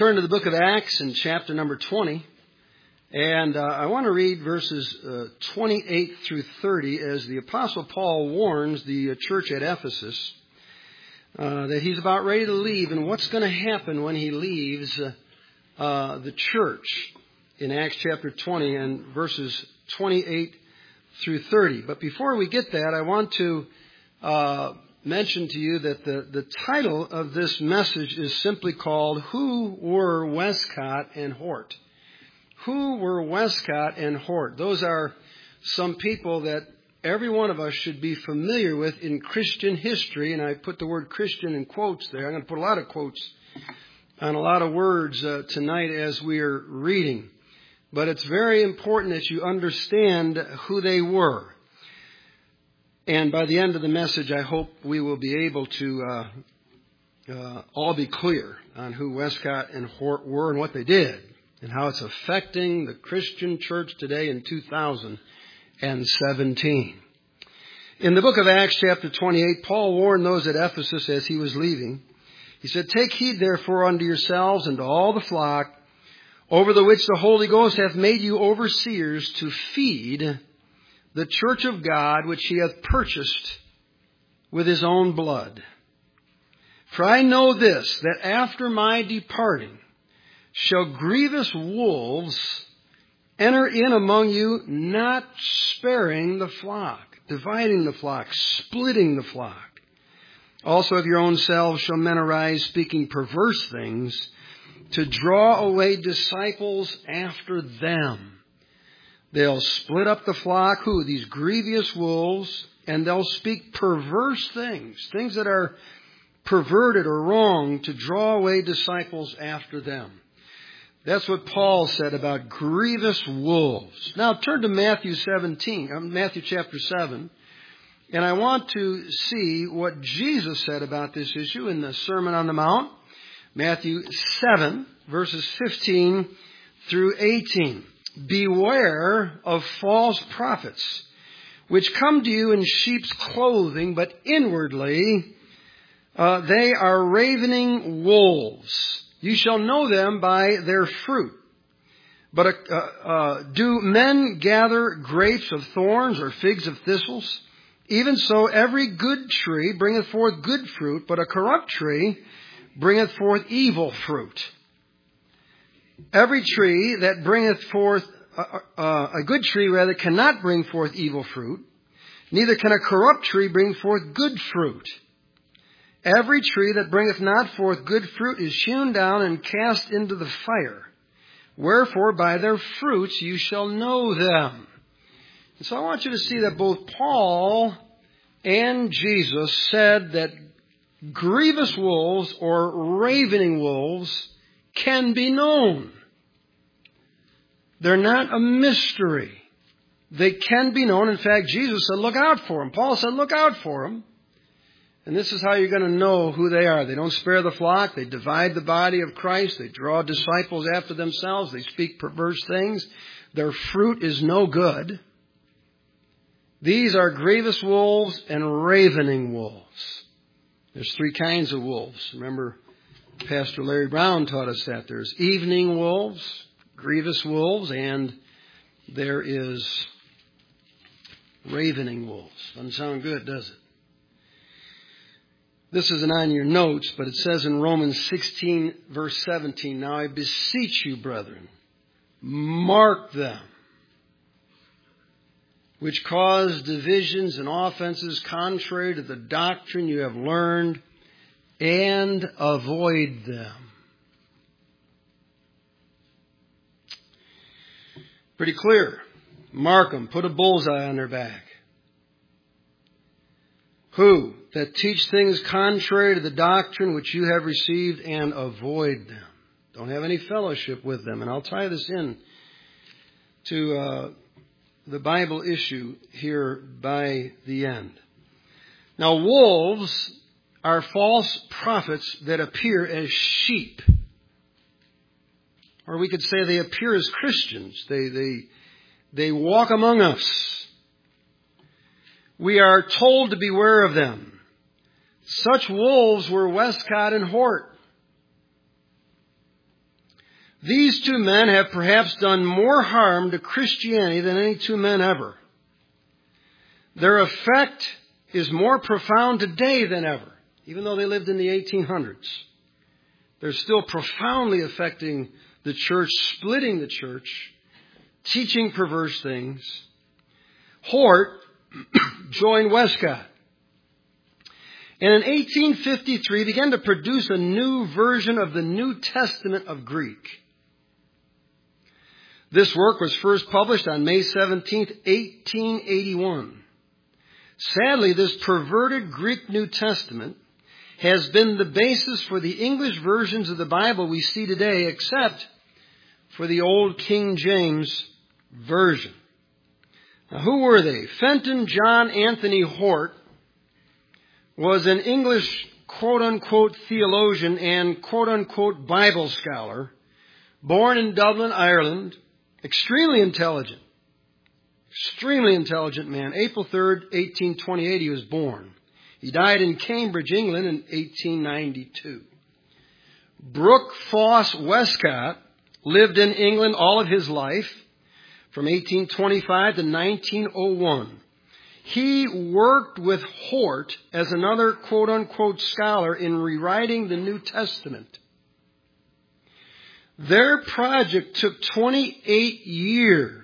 Turn to the book of Acts in chapter number 20, and I want to read verses 28 through 30 as the Apostle Paul warns the church at Ephesus that he's about ready to leave and what's going to happen when he leaves the church in Acts chapter 20 and verses 28 through 30. But before we get that, I want to mention to you that the title of this message is simply called, Who Were Westcott and Hort? Who were Westcott and Hort? Those are some people that every one of us should be familiar with in Christian history, and I put the word Christian in quotes there. I'm going to put a lot of quotes on a lot of words tonight as we are reading. But it's very important that you understand who they were. And by the end of the message, I hope we will be able to all be clear on who Westcott and Hort were and what they did and how it's affecting the Christian church today in 2017. In the book of Acts chapter 28, Paul warned those at Ephesus as he was leaving. He said, "Take heed therefore unto yourselves and to all the flock, over the which the Holy Ghost hath made you overseers to feed the church of God, which he hath purchased with his own blood. For I know this, that after my departing shall grievous wolves enter in among you, not sparing the flock, dividing the flock, splitting the flock. Also of your own selves shall men arise, speaking perverse things, to draw away disciples after them. They'll split up the flock," who? These grievous wolves, "and they'll speak perverse things, things that are perverted or wrong, to draw away disciples after them." That's what Paul said about grievous wolves. Now turn to Matthew chapter 7, and I want to see what Jesus said about this issue in the Sermon on the Mount. Matthew 7, verses 15 through 18. "Beware of false prophets, which come to you in sheep's clothing, but inwardly they are ravening wolves. You shall know them by their fruit. But do men gather grapes of thorns or figs of thistles? Even so, every good tree bringeth forth good fruit, but a corrupt tree bringeth forth evil fruit. Every tree that bringeth forth a good tree rather cannot bring forth evil fruit, neither can a corrupt tree bring forth good fruit. Every tree that bringeth not forth good fruit is hewn down and cast into the fire. Wherefore by their fruits you shall know them." And so I want you to see that both Paul and Jesus said that grievous wolves or ravening wolves can be known. They're not a mystery. They can be known. In fact, Jesus said, look out for them. Paul said, look out for them. And this is how you're going to know who they are. They don't spare the flock. They divide the body of Christ. They draw disciples after themselves. They speak perverse things. Their fruit is no good. These are grievous wolves and ravening wolves. There's three kinds of wolves. Remember, Pastor Larry Brown taught us that. There's evening wolves, grievous wolves, and there is ravening wolves. Doesn't sound good, does it? This isn't on your notes, but it says in Romans 16, verse 17, "Now I beseech you, brethren, mark them, which cause divisions and offenses contrary to the doctrine you have learned, and avoid them." Pretty clear. Mark them. Put a bullseye on their back. "Who? That teach things contrary to the doctrine which you have received, and avoid them." Don't have any fellowship with them. And I'll tie this in to the Bible issue here by the end. Now, wolves are false prophets that appear as sheep. Or we could say they appear as Christians. They walk among us. We are told to beware of them. Such wolves were Westcott and Hort. These two men have perhaps done more harm to Christianity than any two men ever. Their effect is more profound today than ever, even though they lived in the 1800s. They're still profoundly affecting the church, splitting the church, teaching perverse things. Hort joined Westcott, and in 1853 began to produce a new version of the New Testament of Greek. This work was first published on May 17, 1881. Sadly, this perverted Greek New Testament has been the basis for the English versions of the Bible we see today, except for the old King James Version. Now, who were they? Fenton John Anthony Hort was an English quote-unquote theologian and quote-unquote Bible scholar, born in Dublin, Ireland, extremely intelligent man. April 3rd, 1828 he was born. He died in Cambridge, England in 1892. Brooke Foss Westcott lived in England all of his life from 1825 to 1901. He worked with Hort as another quote-unquote scholar in rewriting the New Testament. Their project took 28 years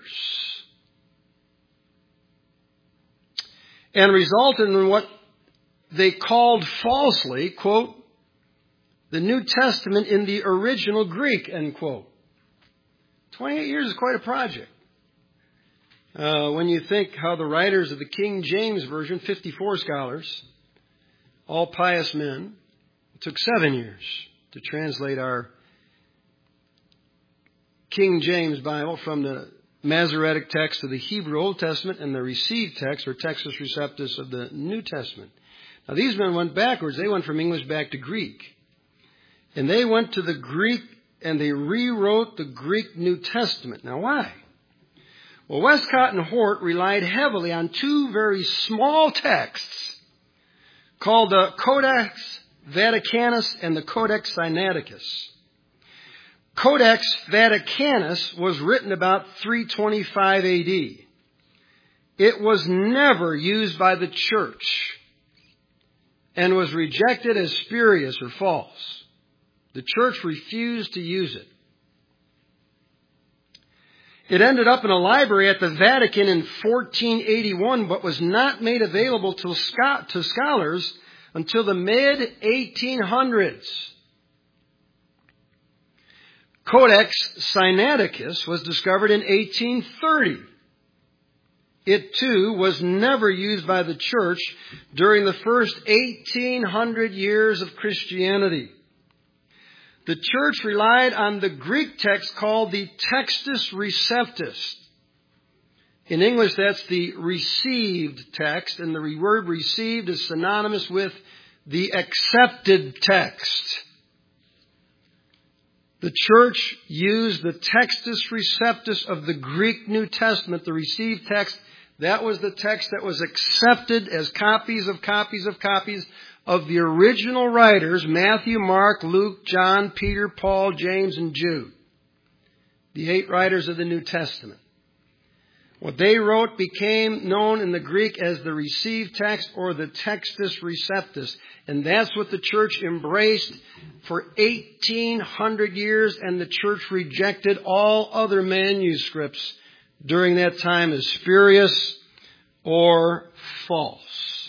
and resulted in what they called falsely, quote, the New Testament in the original Greek, end quote. 28 years is quite a project. When you think how the writers of the King James Version, 54 scholars, all pious men, it took 7 years to translate our King James Bible from the Masoretic text to the Hebrew Old Testament and the received text, or Textus Receptus, of the New Testament. Now, these men went backwards. They went from English back to Greek. And they went to the Greek and they rewrote the Greek New Testament. Now, why? Well, Westcott and Hort relied heavily on two very small texts called the Codex Vaticanus and the Codex Sinaiticus. Codex Vaticanus was written about 325 AD. It was never used by the church and was rejected as spurious or false. The church refused to use it. It ended up in a library at the Vatican in 1481, but was not made available to scholars until the mid-1800s. Codex Sinaiticus was discovered in 1830. It, too, was never used by the church during the first 1800 years of Christianity. The church relied on the Greek text called the Textus Receptus. In English, that's the received text, and the word received is synonymous with the accepted text. The church used the Textus Receptus of the Greek New Testament, the received text. That was the text that was accepted as copies of the original writers, Matthew, Mark, Luke, John, Peter, Paul, James, and Jude. The 8 writers of the New Testament. What they wrote became known in the Greek as the received text or the Textus Receptus. And that's what the church embraced for 1800 years, and the church rejected all other manuscripts during that time as spurious or false.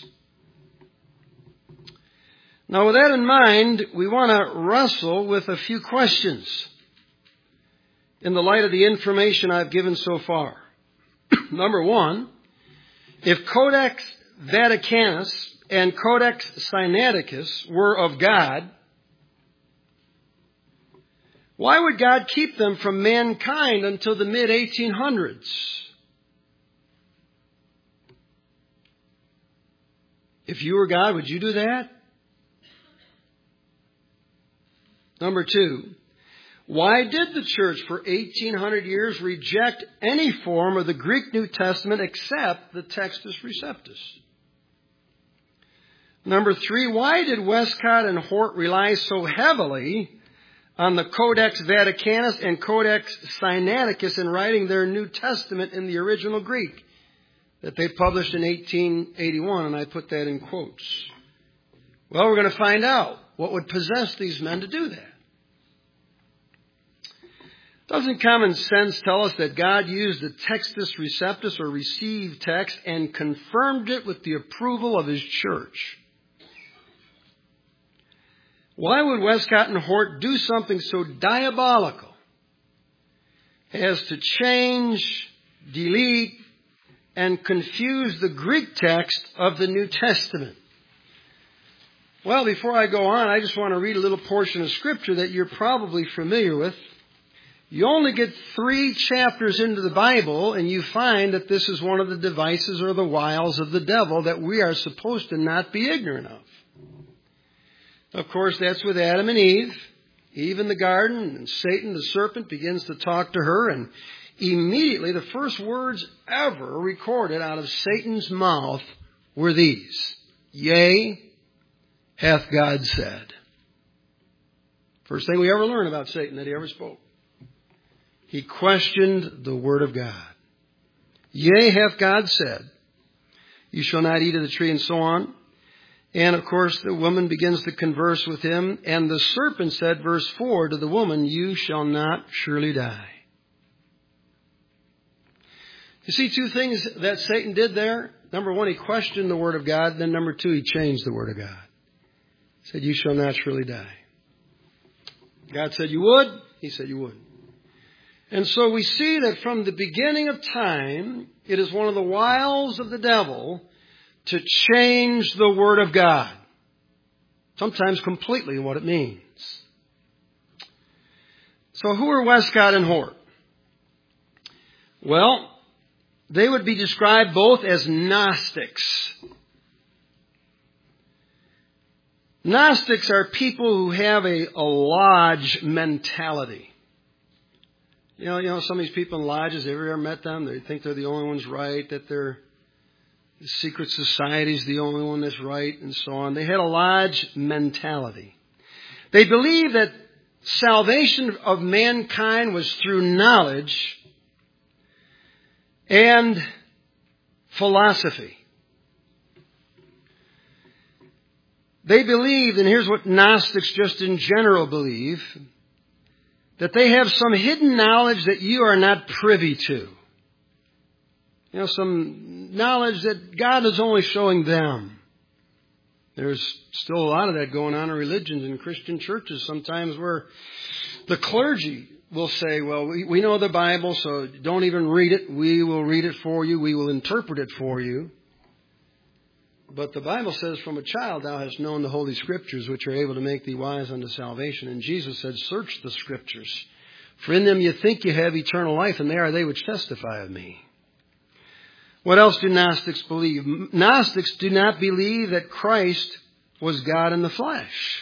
Now, with that in mind, we want to wrestle with a few questions in the light of the information I've given so far. Number one, if Codex Vaticanus and Codex Sinaiticus were of God, why would God keep them from mankind until the mid-1800s? If you were God, would you do that? Number two, why did the church for 1800 years reject any form of the Greek New Testament except the Textus Receptus? Number three, why did Westcott and Hort rely so heavily on the Codex Vaticanus and Codex Sinaiticus in writing their New Testament in the original Greek that they published in 1881, and I put that in quotes. Well, we're going to find out what would possess these men to do that. Doesn't common sense tell us that God used the Textus Receptus, or received text, and confirmed it with the approval of His church? Why would Westcott and Hort do something so diabolical as to change, delete, and confuse the Greek text of the New Testament? Well, before I go on, I just want to read a little portion of Scripture that you're probably familiar with. You only get 3 chapters into the Bible, and you find that this is one of the devices or the wiles of the devil that we are supposed to not be ignorant of. Of course, that's with Adam and Eve. Eve in the garden, and Satan, the serpent, begins to talk to her, and immediately the first words ever recorded out of Satan's mouth were these: "Yea, hath God said." First thing we ever learn about Satan that he ever spoke. He questioned the Word of God. "Yea, hath God said, you shall not eat of the tree," and so on. And of course, the woman begins to converse with him. "And the serpent said," verse 4, "to the woman, you shall not surely die." You see 2 things that Satan did there. Number 1, he questioned the Word of God. Then number 2, he changed the Word of God. He said, "You shall not surely die." God said you would. He said you would. And so we see that from the beginning of time, it is one of the wiles of the devil to change the Word of God. Sometimes completely what it means. So who are Westcott and Hort? Well, they would be described both as Gnostics. Gnostics are people who have a lodge mentality. You know, some of these people in lodges, have you ever met them? They think they're the only ones right, that the secret society is the only one that's right, and so on. They had a lodge mentality. They believed that salvation of mankind was through knowledge and philosophy. They believed, and here's what Gnostics just in general believe, that they have some hidden knowledge that you are not privy to. You know, some knowledge that God is only showing them. There's still a lot of that going on in religions and Christian churches sometimes, where the clergy will say, "Well, we know the Bible, so don't even read it. We will read it for you. We will interpret it for you." But the Bible says, "From a child thou hast known the Holy Scriptures, which are able to make thee wise unto salvation." And Jesus said, "Search the Scriptures, for in them you think you have eternal life, and they are they which testify of me." What else do Gnostics believe? Gnostics do not believe that Christ was God in the flesh.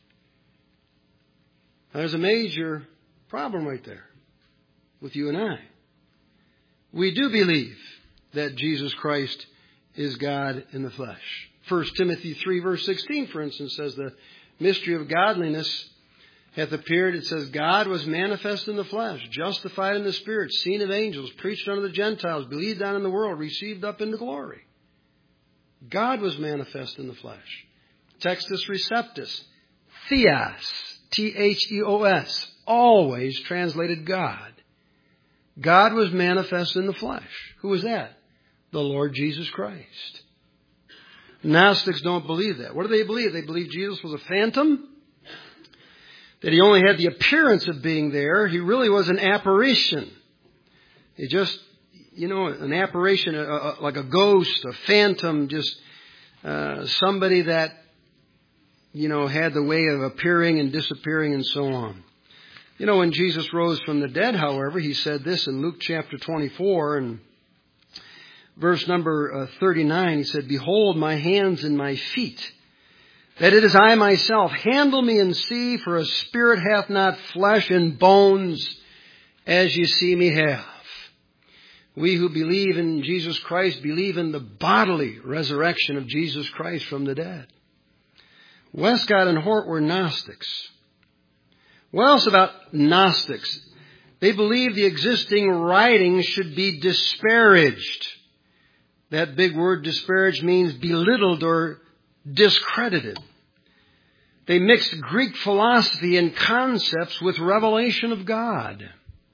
Now, there's a major problem right there with you and I. We do believe that Jesus Christ is God in the flesh. 1 Timothy 3 verse 16, for instance, says the mystery of godliness hath appeared. It says, "God was manifest in the flesh, justified in the Spirit, seen of angels, preached unto the Gentiles, believed on in the world, received up into glory." God was manifest in the flesh. Textus Receptus, Theos, Theos, always translated God. God was manifest in the flesh. Who was that? The Lord Jesus Christ. Gnostics don't believe that. What do they believe? They believe Jesus was a phantom, that he only had the appearance of being there. He really was an apparition. He just, an apparition, like a ghost, a phantom, just somebody that, had the way of appearing and disappearing and so on. When Jesus rose from the dead, however, he said this in Luke chapter 24 and verse number 39. He said, "Behold my hands and my feet, that it is I myself. Handle me and see, for a spirit hath not flesh and bones, as ye see me have." We who believe in Jesus Christ believe in the bodily resurrection of Jesus Christ from the dead. Westcott and Hort were Gnostics. What else about Gnostics? They believe the existing writings should be disparaged. That big word disparaged means belittled or discredited. They mixed Greek philosophy and concepts with revelation of God.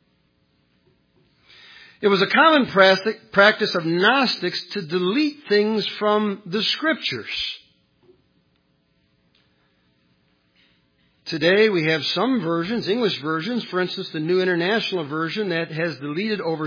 It was a common practice of Gnostics to delete things from the Scriptures. Today we have some versions, English versions, for instance the New International Version, that has deleted over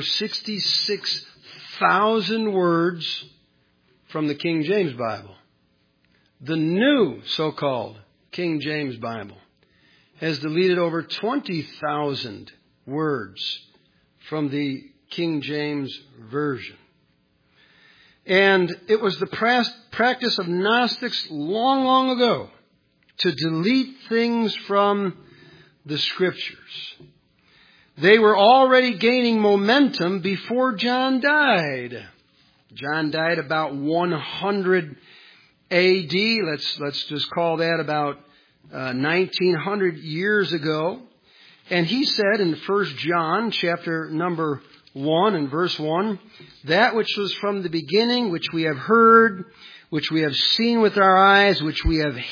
66,000 words from the King James Bible. The new so-called King James Bible has deleted over 20,000 words from the King James Version. And it was the practice of Gnostics long, long ago to delete things from the Scriptures. They were already gaining momentum before John died. John died about 100 A.D. Let's just call that about 1900 years ago. And he said in 1 John chapter number 1 and verse 1, that which was from the beginning, which we have heard, which we have seen with our eyes, which we have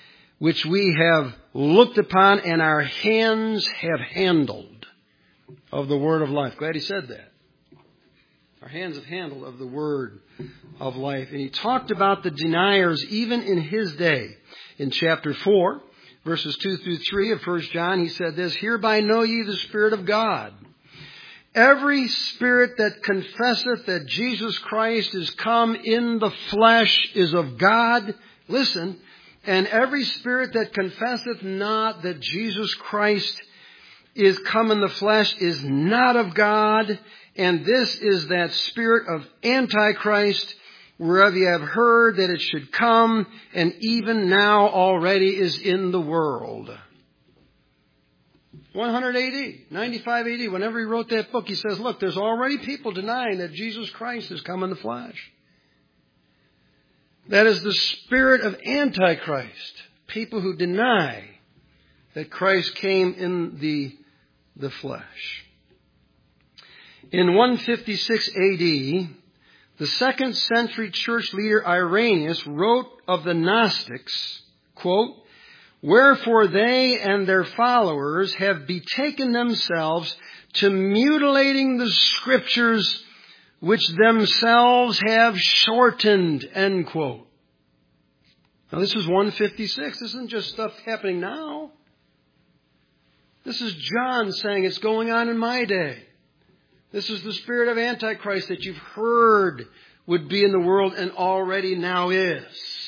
looked upon, and our hands have handled of the word of life. Glad he said that. Our hands have handled of the word of life. And he talked about the deniers even in his day. In chapter 4, verses 2 through 3 of 1 John, he said this, hereby know ye the Spirit of God. Every spirit that confesseth that Jesus Christ is come in the flesh is of God. Listen. And every spirit that confesseth not that Jesus Christ is come in the flesh is not of God. And this is that spirit of Antichrist, whereof ye have heard that it should come, and even now already is in the world. 100 A.D., 95 A.D., whenever he wrote that book, he says, look, there's already people denying that Jesus Christ has come in the flesh. That is the spirit of Antichrist. People who deny that Christ came in the flesh. In 156 A.D., the 2nd century church leader Irenaeus wrote of the Gnostics, quote, wherefore they and their followers have betaken themselves to mutilating the Scriptures, which themselves have shortened, end quote. Now this is 156. This isn't just stuff happening now. This is John saying it's going on in my day. This is the spirit of Antichrist that you've heard would be in the world and already now is.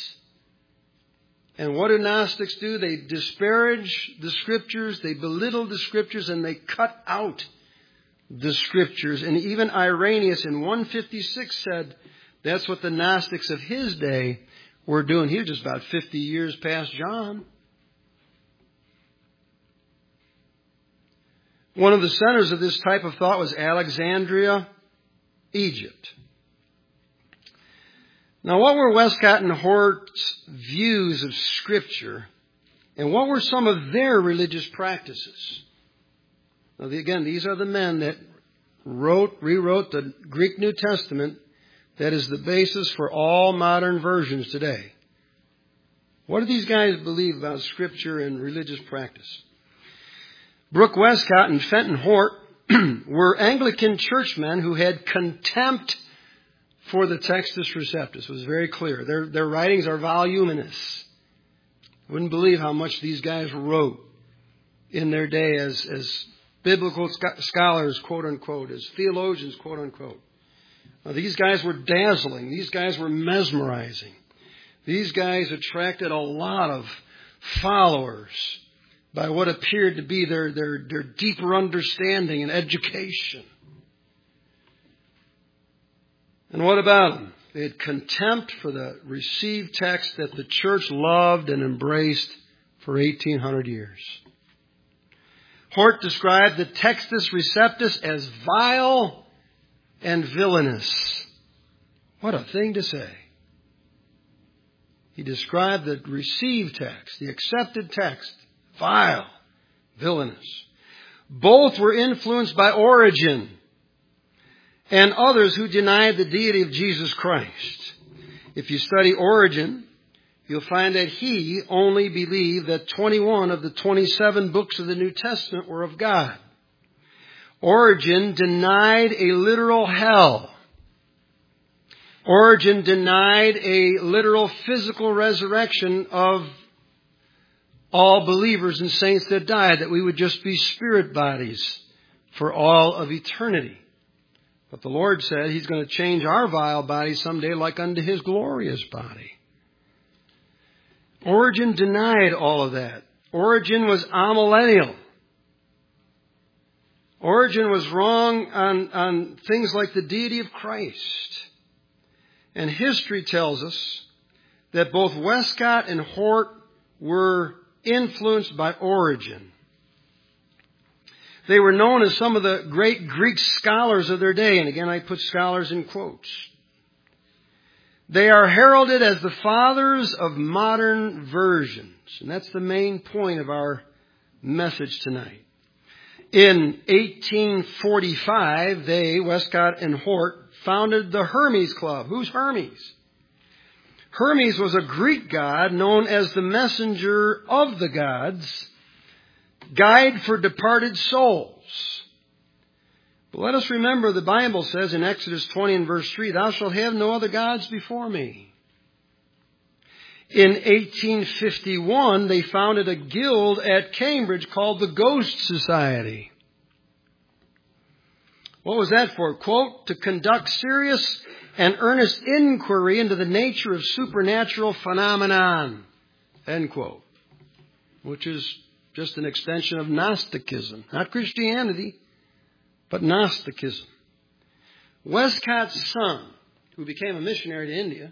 And what do Gnostics do? They disparage the Scriptures, they belittle the Scriptures, and they cut out the Scriptures. And even Irenaeus in 156 said that's what the Gnostics of his day were doing. He was just about 50 years past John. One of the centers of this type of thought was Alexandria, Egypt. Now, what were Westcott and Hort's views of Scripture, and what were some of their religious practices? Now, again, these are the men that rewrote the Greek New Testament that is the basis for all modern versions today. What do these guys believe about Scripture and religious practice? Brooke Westcott and Fenton Hort were Anglican churchmen who had contempt for the Textus Receptus. It was very clear. Their writings are voluminous. Wouldn't believe how much these guys wrote in their day as biblical scholars, quote unquote, as theologians, quote unquote. Now, these guys were dazzling. These guys were mesmerizing. These guys attracted a lot of followers by what appeared to be their deeper understanding and education. And what about them? They had contempt for the received text that the church loved and embraced for 1,800 years. Hort described the Textus Receptus as vile and villainous. What a thing to say. He described the received text, the accepted text, vile, villainous. Both were influenced by Origen and others who denied the deity of Jesus Christ. If you study Origen, you'll find that he only believed that 21 of the 27 books of the New Testament were of God. Origen denied a literal hell. Origen denied a literal physical resurrection of all believers and saints that died, that we would just be spirit bodies for all of eternity. But the Lord said He's going to change our vile body someday like unto His glorious body. Origen denied all of that. Origen was amillennial. Origen was wrong on things like the deity of Christ. And history tells us that both Westcott and Hort were influenced by Origen. They were known as some of the great Greek scholars of their day. And again, I put scholars in quotes. They are heralded as the fathers of modern versions. And that's the main point of our message tonight. In 1845, they, Westcott and Hort, founded the Hermes Club. Who's Hermes? Hermes was a Greek god known as the messenger of the gods, guide for departed souls. But let us remember the Bible says in Exodus 20 and verse 3, "Thou shalt have no other gods before me." In 1851, they founded a guild at Cambridge called the Ghost Society. What was that for? Quote, "To conduct serious and earnest inquiry into the nature of supernatural phenomenon," end quote. Which is just an extension of Gnosticism. Not Christianity, but Gnosticism. Westcott's son, who became a missionary to India,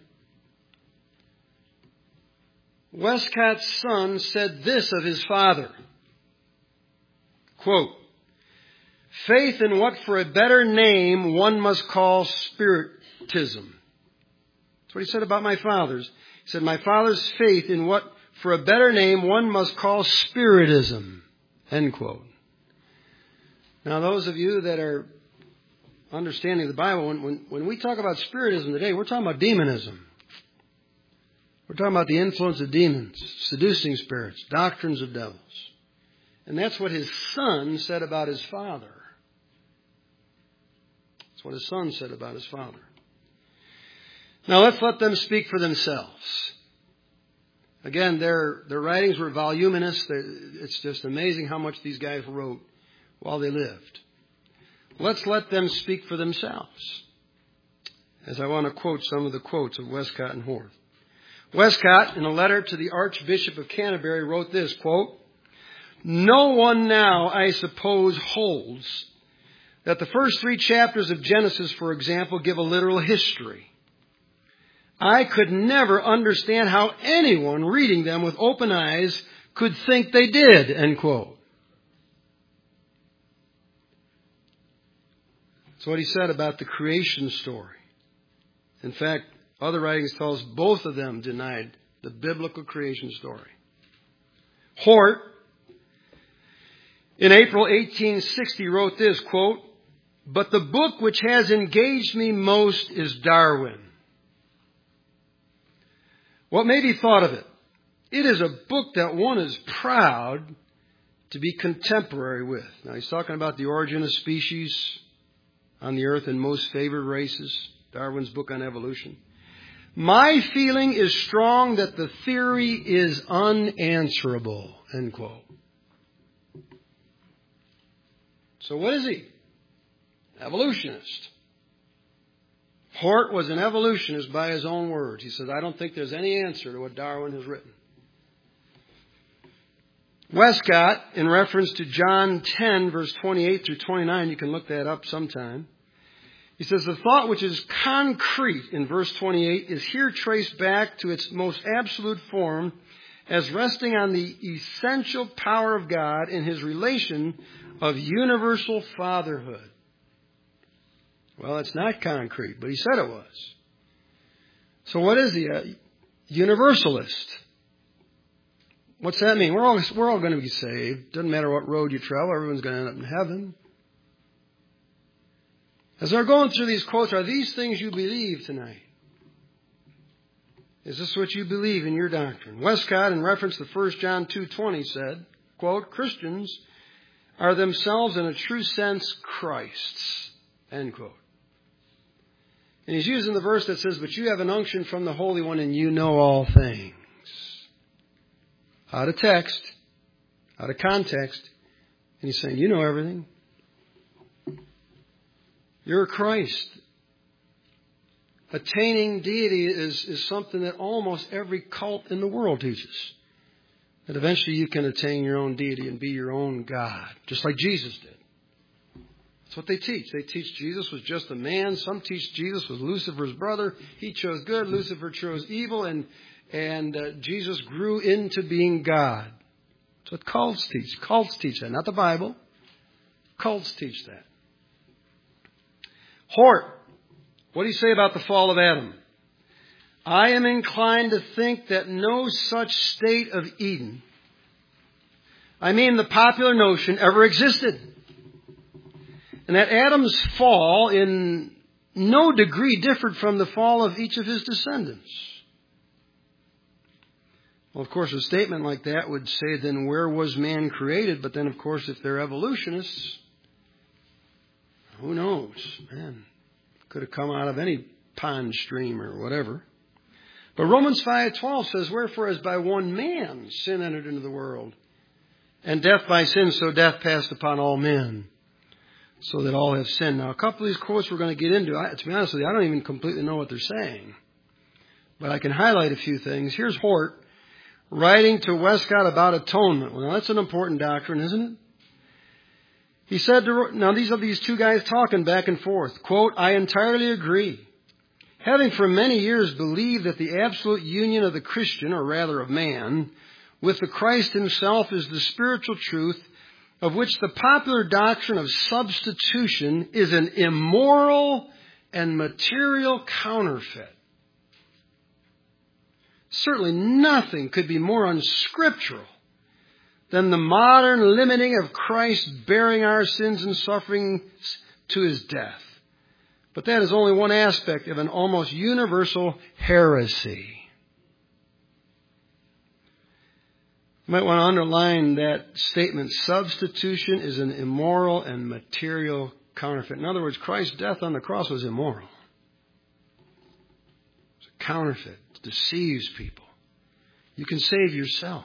Westcott's son said this of his father, quote, "Faith in what for a better name one must call Spiritism." That's what he said about my father's. He said, "My father's faith in what for a better name one must call Spiritism," end quote. Now, those of you that are understanding the Bible, when we talk about Spiritism today, we're talking about demonism. We're talking about the influence of demons, seducing spirits, doctrines of devils. And that's what his son said about his father. That's what his son said about his father. Now let's let them speak for themselves. Again, their writings were voluminous. It's just amazing how much these guys wrote while they lived. Let's let them speak for themselves. As I want to quote some of the quotes of Westcott and Hort. Westcott, in a letter to the Archbishop of Canterbury, wrote this, quote, "No one now, I suppose, holds that the first 3 chapters of Genesis, for example, give a literal history. I could never understand how anyone reading them with open eyes could think they did," end quote. That's what he said about the creation story. In fact, other writings tell us both of them denied the biblical creation story. Hort, in April 1860, wrote this, quote, "But the book which has engaged me most is Darwin. What may be thought of it? It is a book that one is proud to be contemporary with." Now he's talking about the origin of species on the earth and most favored races, Darwin's book on evolution. "My feeling is strong that the theory is unanswerable," end quote. So what is he? Evolutionist. Hort was an evolutionist by his own words. He says, "I don't think there's any answer to what Darwin has written." Westcott, in reference to John 10, verse 28 through 29, you can look that up sometime. He says, "The thought which is concrete in verse 28 is here traced back to its most absolute form as resting on the essential power of God in His relation of universal fatherhood." Well, it's not concrete, but he said it was. So what is he? A universalist. What's that mean? We're all going to be saved. Doesn't matter what road you travel. Everyone's going to end up in heaven. As they're going through these quotes, are these things you believe tonight? Is this what you believe in your doctrine? Westcott, in reference to 1 John 2:20, said, quote, Christians are themselves in a true sense Christ's, end quote. And he's using the verse that says, but you have an unction from the Holy One and you know all things. Out of text, out of context. And he's saying, you know everything. You're Christ. Attaining deity is something that almost every cult in the world teaches. That eventually you can attain your own deity and be your own God, just like Jesus did. That's what they teach. They teach Jesus was just a man. Some teach Jesus was Lucifer's brother. He chose good. Lucifer chose evil. And Jesus grew into being God. That's what cults teach. Cults teach that, not the Bible. Cults teach that. Hort, what do you say about the fall of Adam? I am inclined to think that no such state of Eden, I mean the popular notion, ever existed. And that Adam's fall in no degree differed from the fall of each of his descendants. Well, of course, a statement like that would say, then where was man created? But then, of course, if they're evolutionists, who knows? Man, could have come out of any pond, stream, or whatever. But Romans 5:12 says, wherefore as by one man sin entered into the world, and death by sin, so death passed upon all men, so that all have sinned. Now, a couple of these quotes we're going to get into, to be honest with you, I don't even completely know what they're saying. But I can highlight a few things. Here's Hort writing to Westcott about atonement. Well, that's an important doctrine, isn't it? He said, now these are these two guys talking back and forth. Quote, I entirely agree. Having for many years believed that the absolute union of the Christian, or rather of man, with the Christ himself is the spiritual truth of which the popular doctrine of substitution is an immoral and material counterfeit. Certainly nothing could be more unscriptural than the modern limiting of Christ bearing our sins and sufferings to his death. But that is only one aspect of an almost universal heresy. You might want to underline that statement. Substitution is an immoral and material counterfeit. In other words, Christ's death on the cross was immoral. It's a counterfeit. It deceives people. You can save yourself.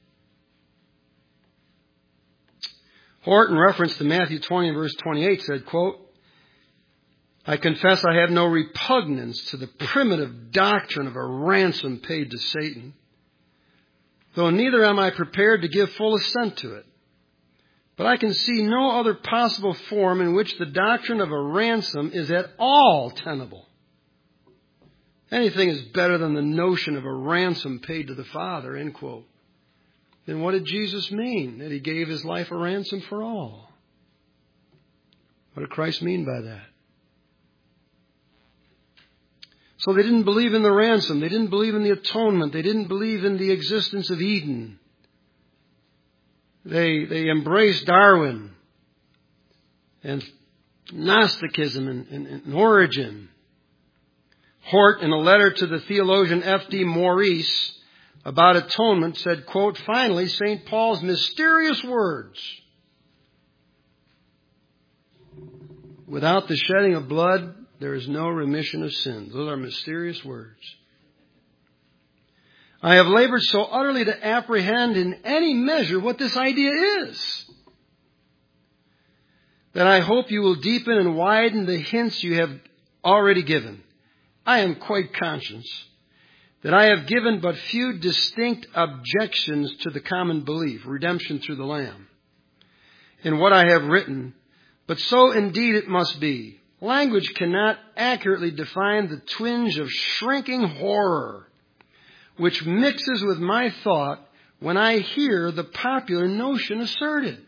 Hort, in reference to Matthew 20 verse 28, said, quote, I confess I have no repugnance to the primitive doctrine of a ransom paid to Satan, though neither am I prepared to give full assent to it. But I can see no other possible form in which the doctrine of a ransom is at all tenable. Anything is better than the notion of a ransom paid to the Father, end quote. Then what did Jesus mean? That he gave his life a ransom for all. What did Christ mean by that? So they didn't believe in the ransom. They didn't believe in the atonement. They didn't believe in the existence of Eden. They embraced Darwin and Gnosticism and Origen. Hort, in a letter to the theologian F.D. Maurice about atonement, said, quote, finally, St. Paul's mysterious words, without the shedding of blood, there is no remission of sins. Those are mysterious words. I have labored so utterly to apprehend in any measure what this idea is, that I hope you will deepen and widen the hints you have already given. I am quite conscious that I have given but few distinct objections to the common belief, redemption through the Lamb, in what I have written, but so indeed it must be. Language cannot accurately define the twinge of shrinking horror which mixes with my thought when I hear the popular notion asserted.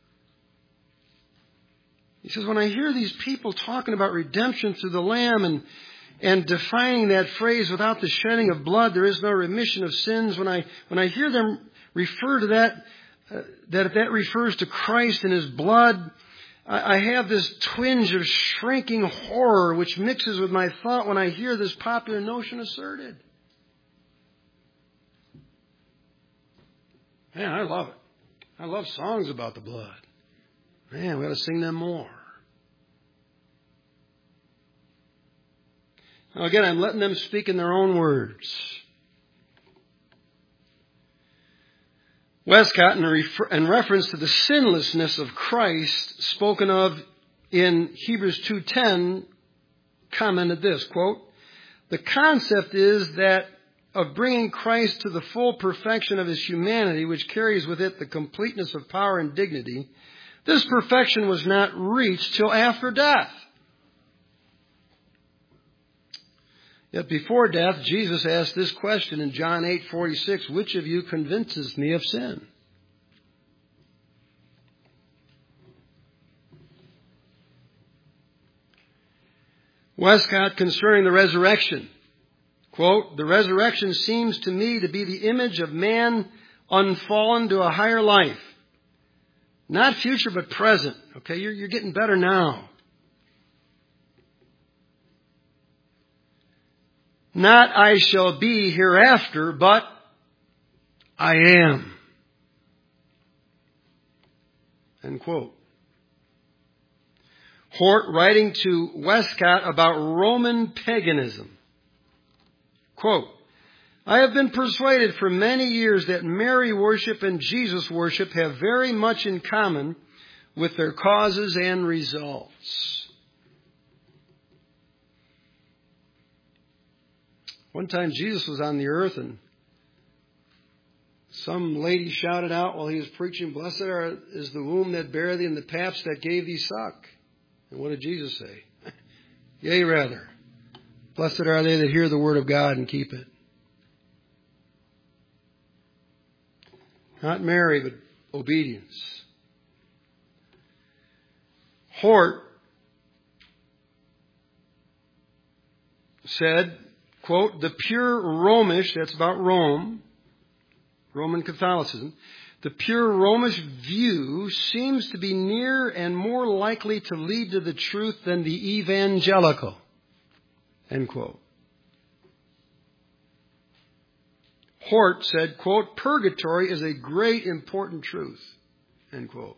He says, when I hear these people talking about redemption through the Lamb and defining that phrase, without the shedding of blood, there is no remission of sins. When I hear them refer to that, that refers to Christ and His blood, I have this twinge of shrinking horror which mixes with my thought when I hear this popular notion asserted. Man, I love it. I love songs about the blood. Man, we ought to sing them more. Now again, I'm letting them speak in their own words. Westcott, in reference to the sinlessness of Christ spoken of in Hebrews 2:10, commented this, quote, "The concept is that of bringing Christ to the full perfection of His humanity, which carries with it the completeness of power and dignity, this perfection was not reached till after death. Yet before death, Jesus asked this question in John 8:46, which of you convinces me of sin?" Westcott, concerning the resurrection, quote, "The resurrection seems to me to be the image of man unfallen to a higher life. Not future, but present." Okay, you're getting better now. "Not I shall be hereafter, but I am." End quote. Hort, writing to Westcott about Roman paganism, quote, "I have been persuaded for many years that Mary worship and Jesus worship have very much in common with their causes and results." One time Jesus was on the earth and some lady shouted out while He was preaching, "Blessed is the womb that bare thee and the paps that gave thee suck." And what did Jesus say? "Yea, rather. Blessed are they that hear the word of God and keep it." Not Mary, but obedience. Hort said, quote, "The pure Romish," that's about Rome, Roman Catholicism, "the pure Romish view seems to be near and more likely to lead to the truth than the evangelical." End quote. Hort said, quote, "Purgatory is a great important truth." End quote.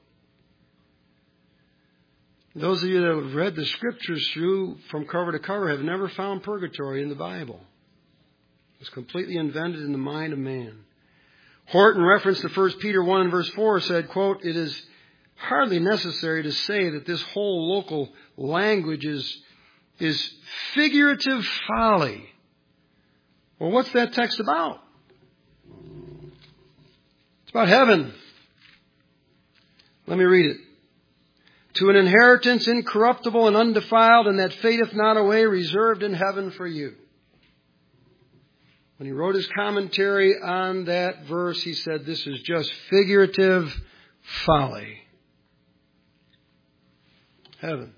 Those of you that have read the Scriptures through from cover to cover have never found purgatory in the Bible. It's completely invented in the mind of man. Hort, in reference to 1 Peter 1 and verse 4, said, quote, "It is hardly necessary to say that this whole local language is figurative folly." Well, what's that text about? It's about heaven. Let me read it. "To an inheritance incorruptible and undefiled, and that fadeth not away, reserved in heaven for you." When he wrote his commentary on that verse, he said this is just figurative folly. Heaven.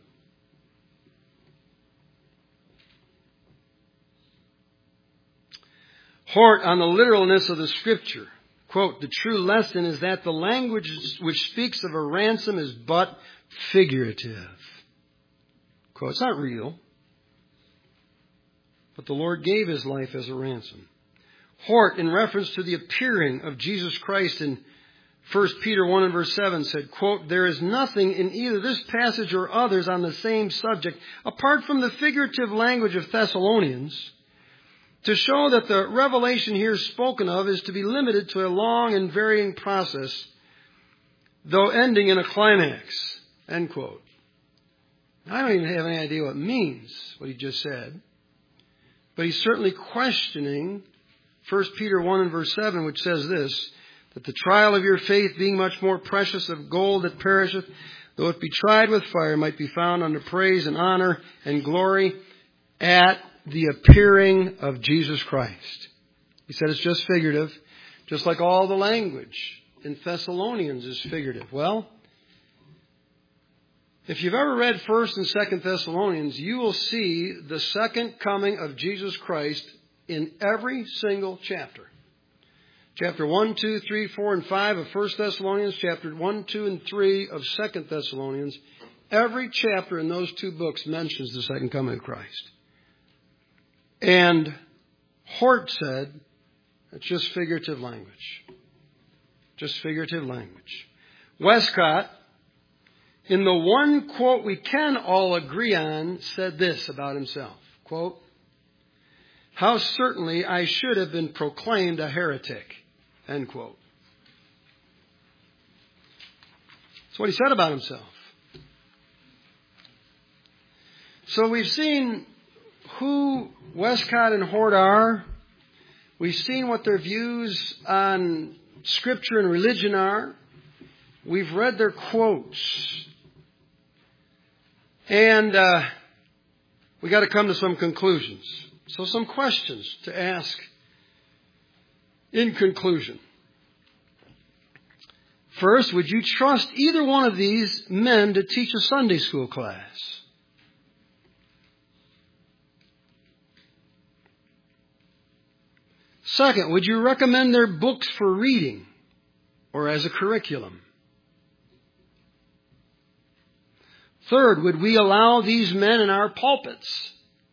Hort, on the literalness of the Scripture, quote, "The true lesson is that the language which speaks of a ransom is but figurative." Quote, "It's not real. But the Lord gave His life as a ransom." Hort, in reference to the appearing of Jesus Christ in 1 Peter 1 and verse 7, said, quote, "There is nothing in either this passage or others on the same subject, apart from the figurative language of Thessalonians, to show that the revelation here spoken of is to be limited to a long and varying process, though ending in a climax." End quote. I don't even have any idea what it means, what he just said. But he's certainly questioning 1 Peter 1 and verse 7, which says this, "That the trial of your faith, being much more precious of gold that perisheth, though it be tried with fire, might be found unto praise and honor and glory at the appearing of Jesus Christ." He said it's just figurative, just like all the language in Thessalonians is figurative. Well, if you've ever read 1 and 2 Thessalonians, you will see the second coming of Jesus Christ in every single chapter. Chapter 1, 2, 3, 4, and 5 of 1 Thessalonians. Chapter 1, 2, and 3 of 2 Thessalonians. Every chapter in those two books mentions the second coming of Christ. And Hort said, it's just figurative language. Just figurative language. Westcott, in the one quote we can all agree on, said this about himself. Quote, "How certainly I should have been proclaimed a heretic." End quote. That's what he said about himself. So we've seen who Westcott and Hort are. We've seen what their views on Scripture and religion are. We've read their quotes. And we got to come to some conclusions. So some questions to ask in conclusion. First, would you trust either one of these men to teach a Sunday school class? Second, would you recommend their books for reading or as a curriculum? Third, would we allow these men in our pulpits?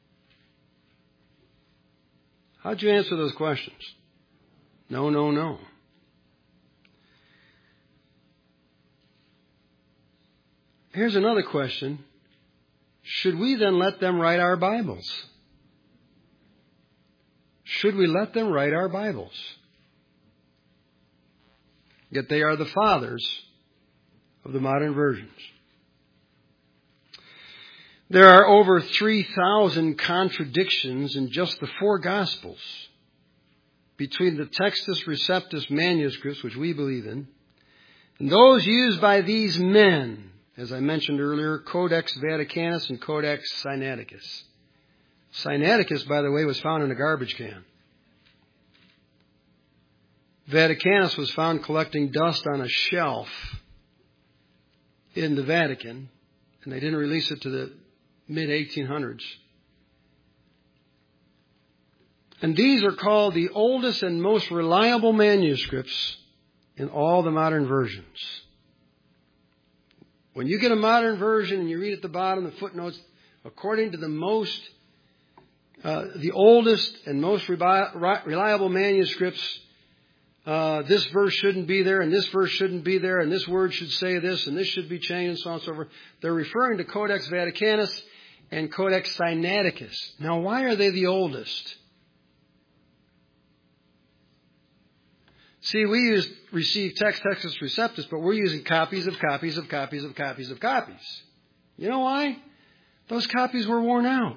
How'd you answer those questions? No, no, no. Here's another question. Should we then let them write our Bibles? Should we let them write our Bibles? Yet they are the fathers of the modern versions. There are over 3,000 contradictions in just the four Gospels between the Textus Receptus manuscripts, which we believe in, and those used by these men, as I mentioned earlier, Codex Vaticanus and Codex Sinaiticus. Sinaiticus, by the way, was found in a garbage can. Vaticanus was found collecting dust on a shelf in the Vatican, and they didn't release it to the mid-1800s. And these are called the oldest and most reliable manuscripts in all the modern versions. When you get a modern version and you read at the bottom the footnotes, according to the oldest and most reliable manuscripts, this verse shouldn't be there, and this verse shouldn't be there, and this word should say this, and this should be changed, and so on and so forth. They're referring to Codex Vaticanus and Codex Sinaiticus. Now, why are they the oldest? See, we receive Textus Receptus, but we're using copies of copies of copies of copies of copies. You know why? Those copies were worn out.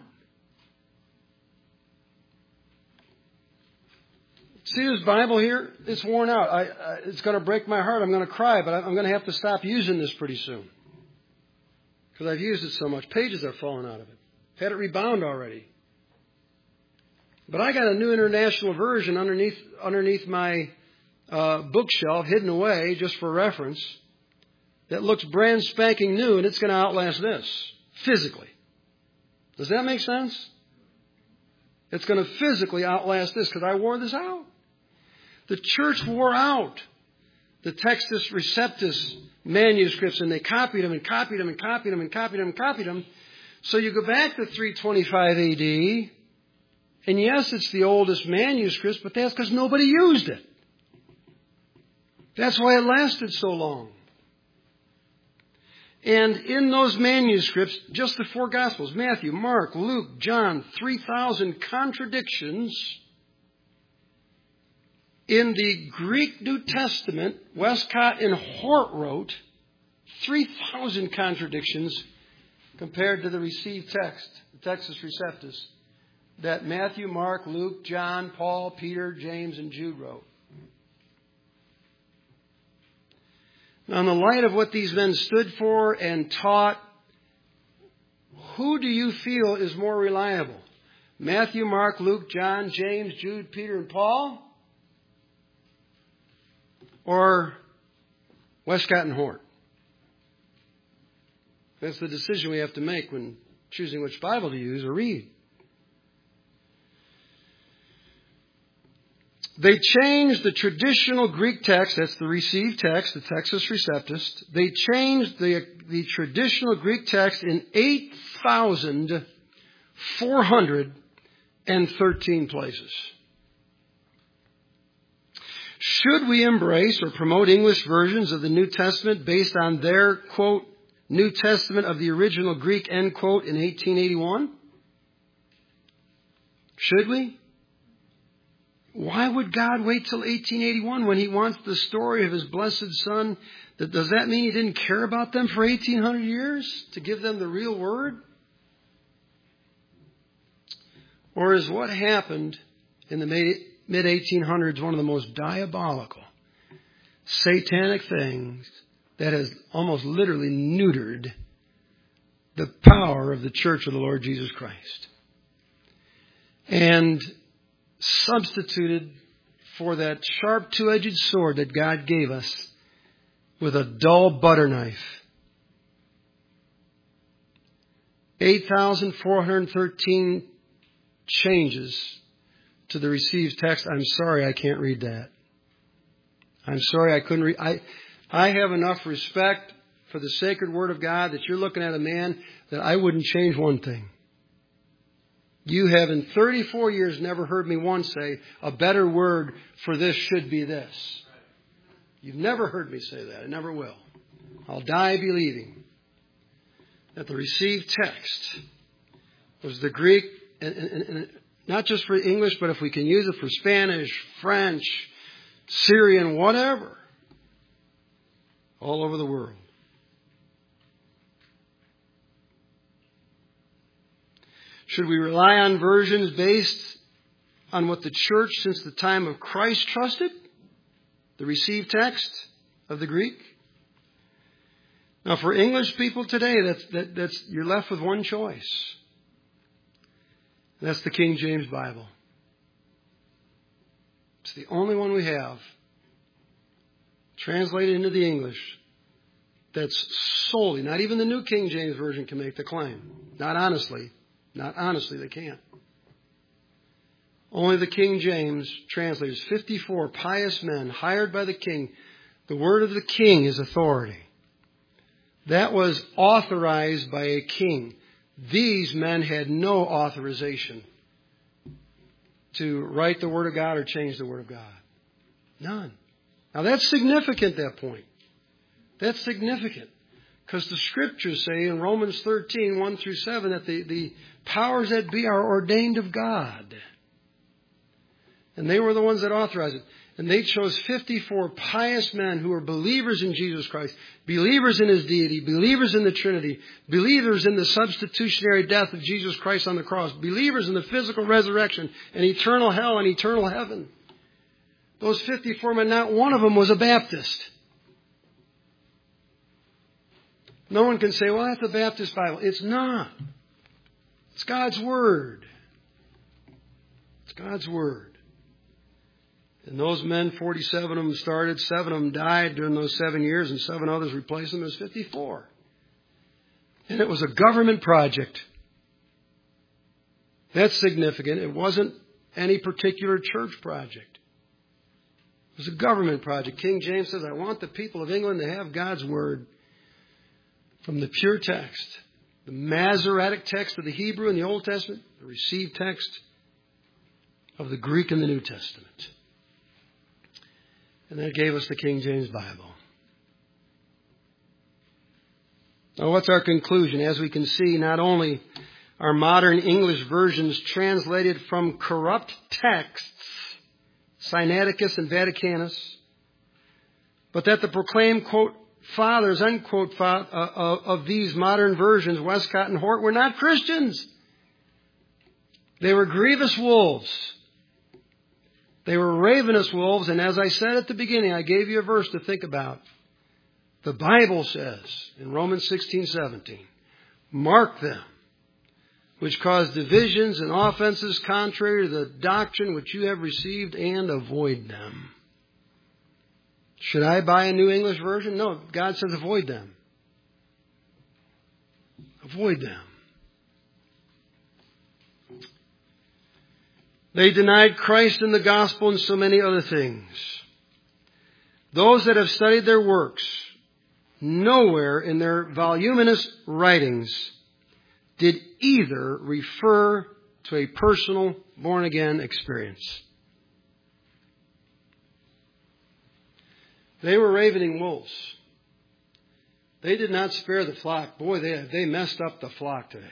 See this Bible here? It's worn out. It's going to break my heart. I'm going to cry, but I'm going to have to stop using this pretty soon. Because I've used it so much. Pages are falling out of it. Had it rebound already. But I got a new international version underneath my bookshelf, hidden away just for reference, that looks brand spanking new, and it's going to outlast this, physically. Does that make sense? It's going to physically outlast this because I wore this out. The church wore out the Textus Receptus manuscripts, and they copied them and copied them and copied them and copied them and copied them. So you go back to 325 AD, and yes, it's the oldest manuscripts, but that's because nobody used it. That's why it lasted so long. And in those manuscripts, just the four Gospels, Matthew, Mark, Luke, John, 3,000 contradictions. In the Greek New Testament, Westcott and Hort wrote 3,000 contradictions compared to the received text, the Textus Receptus, that Matthew, Mark, Luke, John, Paul, Peter, James, and Jude wrote. Now, in the light of what these men stood for and taught, who do you feel is more reliable? Matthew, Mark, Luke, John, James, Jude, Peter, and Paul? Or Westcott and Hort? That's the decision we have to make when choosing which Bible to use or read. They changed the traditional Greek text, that's the received text, the Textus Receptus. They changed the traditional Greek text in 8,413 places. Should we embrace or promote English versions of the New Testament based on their, quote, New Testament of the original Greek, end quote, in 1881? Should we? Why would God wait till 1881 when He wants the story of His blessed Son? Does that mean He didn't care about them for 1,800 years to give them the real Word? Or is what happened in the mid-1800s one of the most diabolical, satanic things that has almost literally neutered the power of the Church of the Lord Jesus Christ and substituted for that sharp two-edged sword that God gave us with a dull butter knife? 8,413 changes to the received text. I'm sorry I can't read that. I'm sorry I couldn't read. I have enough respect for the sacred Word of God that you're looking at a man that I wouldn't change one thing. You have in 34 years never heard me once say a better word for this should be this. You've never heard me say that. I never will. I'll die believing that the received text was the Greek, and not just for English, but if we can use it for Spanish, French, Syrian, whatever, all over the world. Should we rely on versions based on what the church since the time of Christ trusted? The received text of the Greek? Now, for English people today, that's you're left with one choice. That's the King James Bible. It's the only one we have translated into the English that's solely, not even the New King James Version can make the claim. Not honestly, they can't. Only the King James translators, 54 pious men hired by the king. The word of the king is authority. That was authorized by a king. These men had no authorization to write the Word of God or change the Word of God. None. Now that's significant, that point. That's significant. Because the Scriptures say in Romans 13, 1 through 7, that the powers that be are ordained of God. And they were the ones that authorized it. And they chose 54 pious men who were believers in Jesus Christ, believers in His deity, believers in the Trinity, believers in the substitutionary death of Jesus Christ on the cross, believers in the physical resurrection and eternal hell and eternal heaven. Those 54 men, not one of them was a Baptist. No one can say, well, that's a Baptist Bible. It's not. It's God's Word. It's God's Word. And those men, 47 of them started, 7 of them died during those 7 years, and 7 others replaced them. There's 54. And it was a government project. That's significant. It wasn't any particular church project. It was a government project. King James says, I want the people of England to have God's Word from the pure text, the Masoretic text of the Hebrew in the Old Testament, the received text of the Greek in the New Testament. And that gave us the King James Bible. Now, what's our conclusion? As we can see, not only are modern English versions translated from corrupt texts, Sinaiticus and Vaticanus, but that the proclaimed, quote, fathers, unquote, of these modern versions, Westcott and Hort, were not Christians. They were grievous wolves. They were ravenous wolves, and as I said at the beginning, I gave you a verse to think about. The Bible says in Romans 16:17, mark them, which cause divisions and offenses contrary to the doctrine which you have received, and avoid them. Should I buy a New English version? No, God says avoid them. Avoid them. They denied Christ and the gospel and so many other things. Those that have studied their works, nowhere in their voluminous writings did either refer to a personal born-again experience. They were ravening wolves. They did not spare the flock. Boy, they messed up the flock today.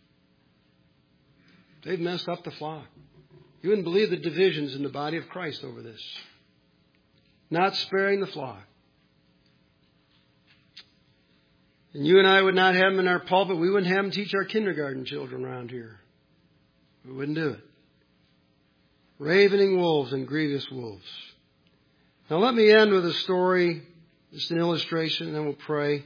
They've messed up the flock. You wouldn't believe the divisions in the body of Christ over this. Not sparing the flock. And you and I would not have them in our pulpit. We wouldn't have them teach our kindergarten children around here. We wouldn't do it. Ravening wolves and grievous wolves. Now let me end with a story, just an illustration, and then we'll pray.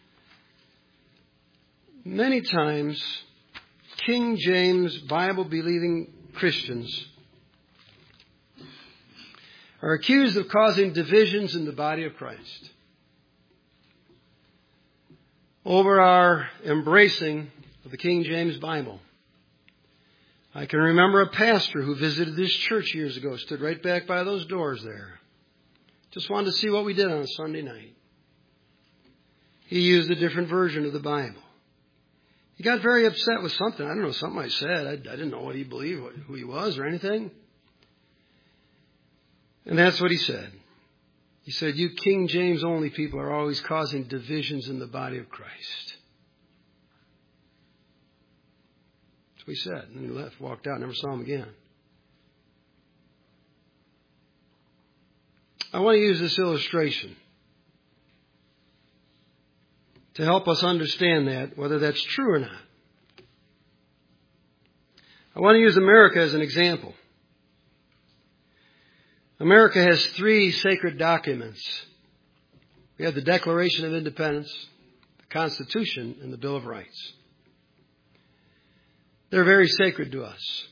Many times, King James Bible-believing Christians are accused of causing divisions in the body of Christ over our embracing of the King James Bible. I can remember a pastor who visited this church years ago, stood right back by those doors there. Just wanted to see what we did on a Sunday night. He used a different version of the Bible. He got very upset with something. I don't know, something I said. I didn't know what he believed, who he was or anything. And that's what he said. He said, you King James only people are always causing divisions in the body of Christ. That's what he said. And he left, walked out, never saw him again. I want to use this illustration to help us understand that, whether that's true or not. I want to use America as an example. America has 3 sacred documents. We have the Declaration of Independence, the Constitution, and the Bill of Rights. They're very sacred to us.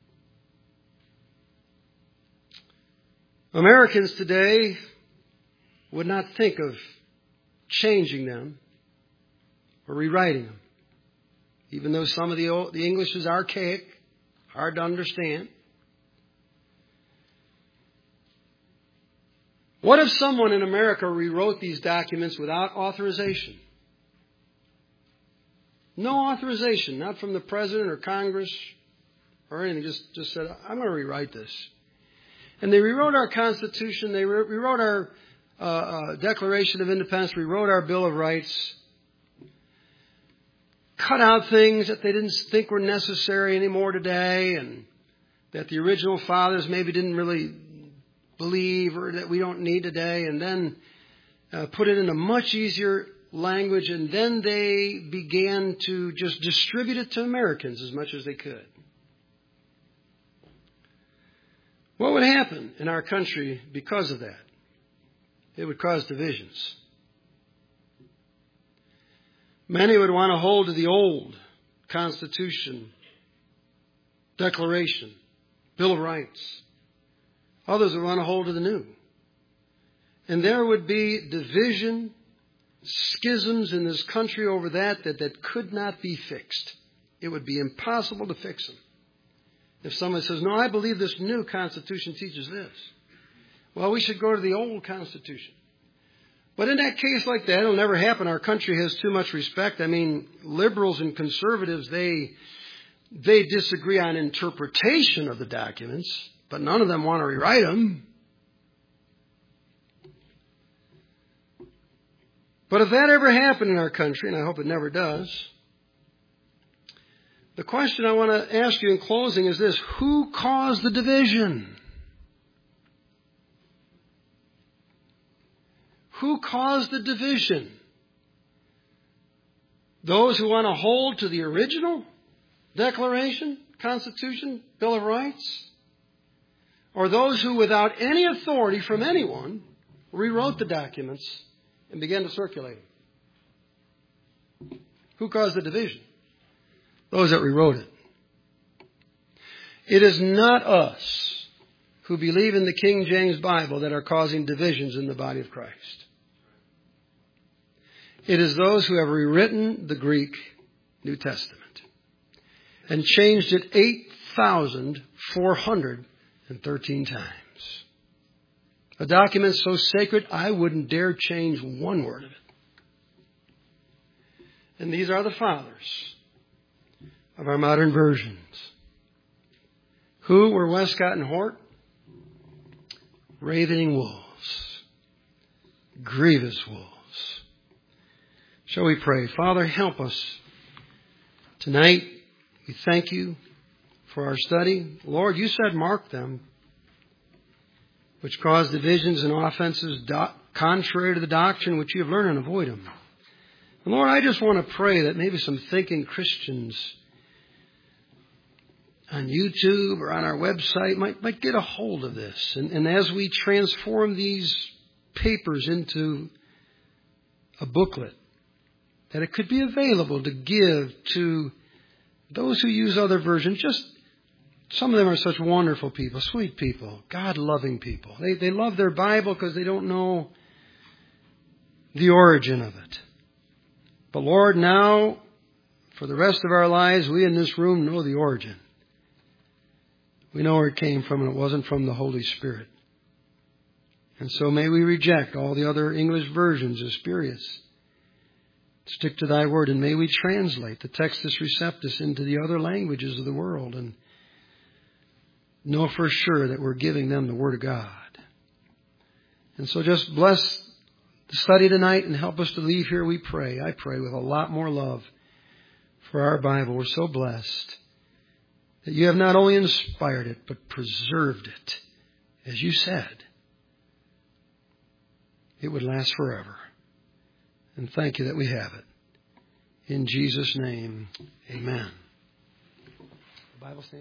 Americans today would not think of changing them or rewriting them, even though some of the English is archaic, hard to understand. What if someone in America rewrote these documents without authorization? No authorization, not from the President or Congress or anything, just said, I'm going to rewrite this. And they rewrote our Constitution, they rewrote our Declaration of Independence, rewrote our Bill of Rights, cut out things that they didn't think were necessary anymore today, and that the original fathers maybe didn't really believe or that we don't need today, and then put it in a much easier language, and then they began to just distribute it to Americans as much as they could. What would happen in our country because of that? It would cause divisions. Many would want to hold to the old Constitution, Declaration, Bill of Rights. Others would want to hold to the new. And there would be division, schisms in this country over that could not be fixed. It would be impossible to fix them. If someone says, no, I believe this new Constitution teaches this. Well, we should go to the old Constitution. But in that case like that, it'll never happen. Our country has too much respect. I mean, liberals and conservatives, they disagree on interpretation of the documents, but none of them want to rewrite them. But if that ever happened in our country, and I hope it never does, the question I want to ask you in closing is this: who caused the division? Who caused the division? Those who want to hold to the original Declaration, Constitution, Bill of Rights? Or those who, without any authority from anyone, rewrote the documents and began to circulate them? Who caused the division? Those that rewrote it. It is not us who believe in the King James Bible that are causing divisions in the body of Christ. It is those who have rewritten the Greek New Testament and changed it 1,413 times. A document so sacred, I wouldn't dare change one word of it. And these are the fathers of our modern versions. Who were Westcott and Hort? Ravening wolves. Grievous wolves. Shall we pray? Father, help us tonight. We thank you for our study. Lord, you said mark them, which cause divisions and offenses contrary to the doctrine which you have learned, and avoid them. And Lord, I just want to pray that maybe some thinking Christians on YouTube or on our website might get a hold of this. And as we transform these papers into a booklet, that it could be available to give to those who use other versions. Just some of them are such wonderful people, sweet people, God-loving people. They love their Bible because they don't know the origin of it. But Lord, now, for the rest of our lives, we in this room know the origin. We know where it came from, and it wasn't from the Holy Spirit. And so may we reject all the other English versions as spurious. Stick to thy word, and may we translate the Textus Receptus into the other languages of the world and know for sure that we're giving them the Word of God. And so just bless the study tonight and help us to leave here, we pray. I pray with a lot more love for our Bible. We're so blessed that you have not only inspired it, but preserved it. As you said, it would last forever. And thank you that we have it. In Jesus' name, amen. The Bible stands.